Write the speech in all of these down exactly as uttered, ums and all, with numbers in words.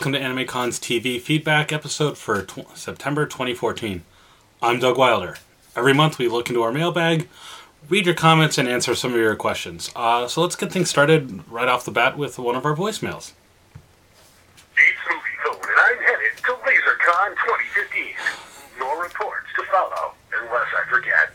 welcome to AnimeCon's T V feedback episode for tw- September twenty fourteen. I'm Doug Wilder. Every month we look into our mailbag, read your comments, and answer some of your questions. Uh, so let's get things started right off the bat with one of our voicemails. It's Movie Phone, and I'm headed to LaserCon twenty fifteen. More reports to follow, unless I forget.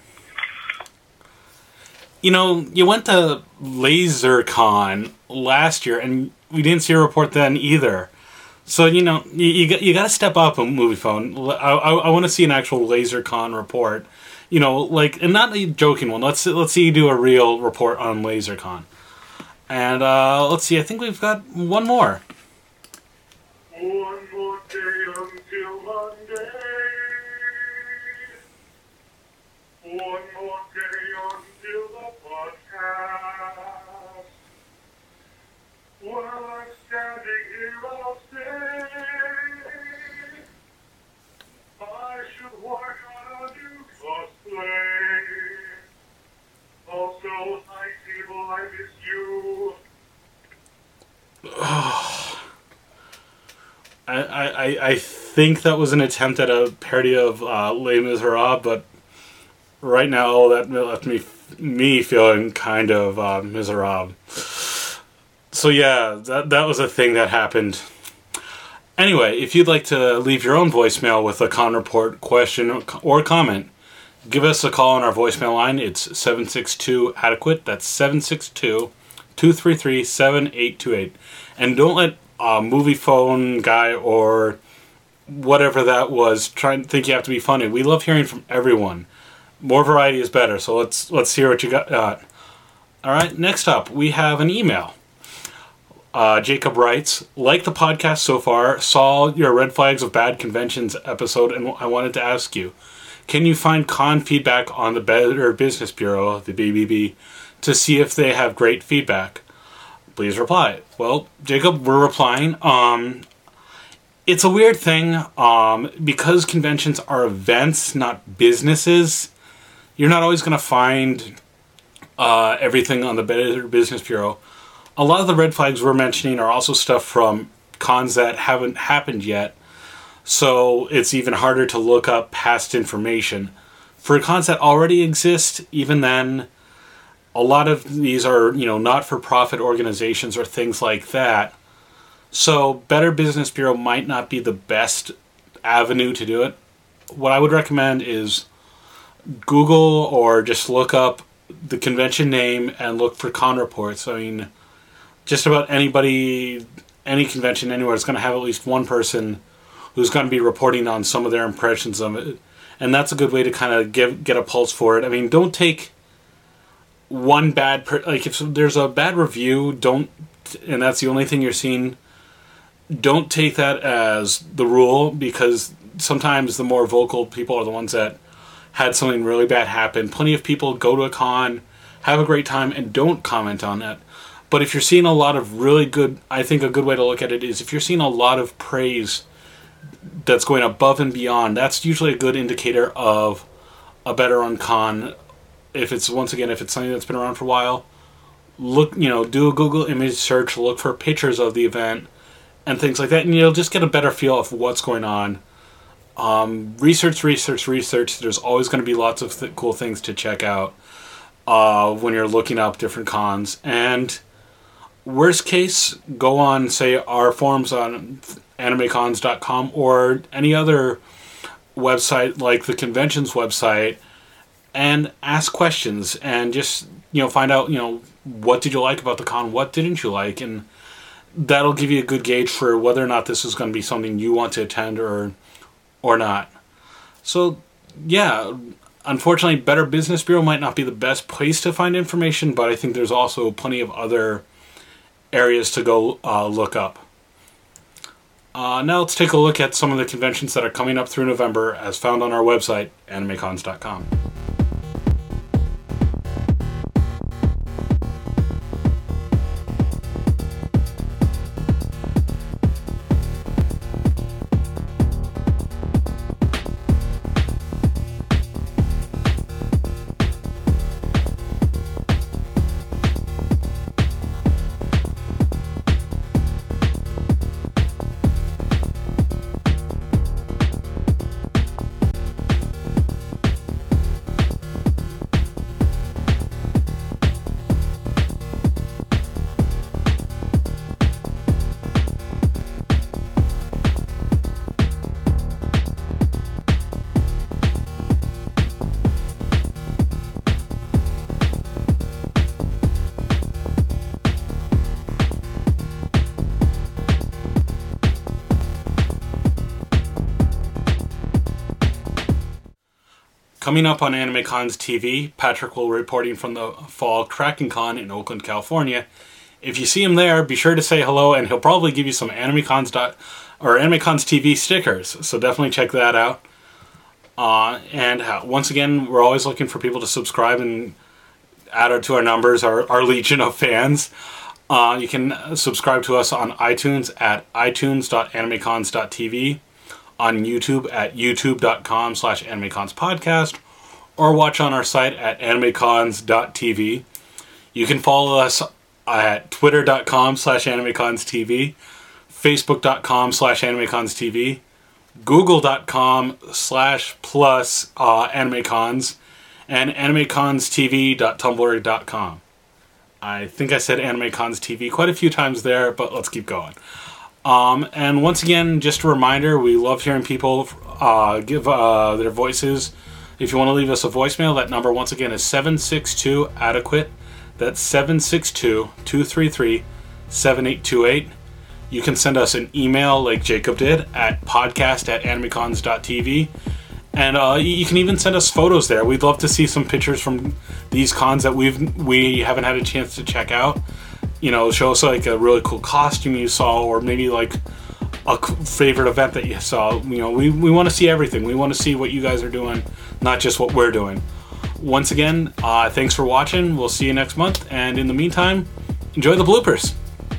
You know, you went to LaserCon last year, and we didn't see a report then either. So, you know, you you got, you got to step up on Movie Phone. I, I, I want to see an actual LaserCon report. You know, like, and not a joking one. Let's let's see you do a real report on LaserCon. And uh, let's see, I think we've got one more. One more day until Monday. One more day until the podcast. While I'm standing here, I'll say I should work on a new cosplay. Also, hi table, I miss you. I, I, I think that was an attempt at a parody of uh, Les Miserables, but right now that left me me feeling kind of uh, miserable. So yeah, that that was a thing that happened. Anyway, if you'd like to leave your own voicemail with a con report, question, or comment, give us a call on our voicemail line. It's seven six two adequate. That's seven six two, two three three, seven eight two eight. And don't let a movie phone guy or whatever that was try to think you have to be funny. We love hearing from everyone. More variety is better, so let's let's hear what you got. Uh, all right, next up, we have an email. Uh, Jacob writes, like the podcast so far, saw your Red Flags of Bad Conventions episode, and I wanted to ask you, can you find con feedback on the Better Business Bureau, the B B B, to see if they have great feedback? Please reply. Well, Jacob, we're replying. Um, it's a weird thing, um, because conventions are events, not businesses. You're not always going to find uh, everything on the Better Business Bureau. A lot of the red flags we're mentioning are also stuff from cons that haven't happened yet, so it's even harder to look up past information. For cons that already exist, even then, a lot of these are, you know, not-for-profit organizations or things like that. So Better Business Bureau might not be the best avenue to do it. What I would recommend is Google or just look up the convention name and look for con reports. I mean, just about anybody, any convention anywhere is going to have at least one person who's going to be reporting on some of their impressions of it. And that's a good way to kind of give, get a pulse for it. I mean, don't take one bad... Per- like, if there's a bad review, don't... and that's the only thing you're seeing, don't take that as the rule, because sometimes the more vocal people are the ones that had something really bad happen. Plenty of people go to a con, have a great time, and don't comment on it. But if you're seeing a lot of really good... I think a good way to look at it is if you're seeing a lot of praise that's going above and beyond, that's usually a good indicator of a better run con. If it's, once again, if it's something that's been around for a while, look, you know, do a Google image search, look for pictures of the event, and things like that, and you'll just get a better feel of what's going on. Um, research, research, research. There's always going to be lots of th- cool things to check out uh, when you're looking up different cons. And worst case, go on, say, our forums on anime cons dot com or any other website like the convention's website, and ask questions and just, you know, find out, you know, what did you like about the con, what didn't you like, and that'll give you a good gauge for whether or not this is going to be something you want to attend or or not. So, yeah, unfortunately, Better Business Bureau might not be the best place to find information, but I think there's also plenty of other areas to go uh, look up. Uh, now let's take a look at some of the conventions that are coming up through November as found on our website, anime cons dot com. Coming up on AnimeCons T V, Patrick will be reporting from the fall Kraken Con in Oakland, California. If you see him there, be sure to say hello, and he'll probably give you some AnimeCons dot or AnimeCons T V stickers. So definitely check that out. Uh, and uh, once again, we're always looking for people to subscribe and add to our numbers, our, our legion of fans. Uh, you can subscribe to us on iTunes at itunes dot animecons dot t v, on YouTube at youtube dot com slash animecons podcast, or watch on our site at animecons dot t v. You can follow us at twitter dot com slash animecons t v, facebook dot com slash animecons t v, google dot com slash plus uh, animecons, and animecons t v dot tumblr dot com. I think I said AnimeCons T V quite a few times there, but let's keep going. Um, and once again, just a reminder, we love hearing people uh, give uh, their voices. If you want to leave us a voicemail, that number once again is seven six two adequate. That's seven six two, two three three, seven eight two eight. You can send us an email like Jacob did at podcast at animecons dot t v. And uh, you can even send us photos there. We'd love to see some pictures from these cons that we've we haven't had a chance to check out. You know, show us like a really cool costume you saw, or maybe like a favorite event that you saw. You know, we, we want to see everything. We want to see what you guys are doing, not just what we're doing. Once again, uh, thanks for watching. We'll see you next month. And in the meantime, enjoy the bloopers.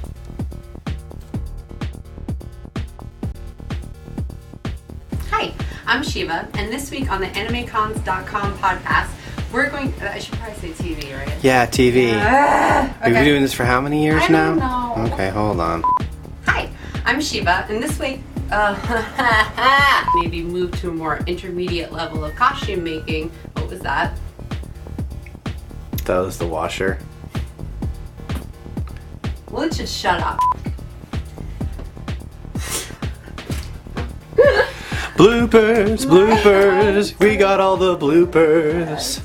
Hi, I'm Shiva, and this week on the animecons dot com podcast, we're going... I should probably say T V, right? Yeah, T V. Uh, We've been doing this for how many years I now? don't know. Okay, hold on. Hi, I'm Shiva, and this week, uh, maybe move to a more intermediate level of costume making. What was that? That was the washer. Well, let's just shut up. Bloopers, bloopers. We got all the bloopers.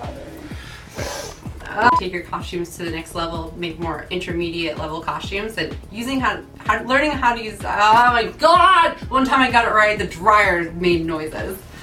Uh, take your costumes to the next level, make more intermediate level costumes, and using how, how learning how to use. Oh my god! One time I got it right, the dryer made noises.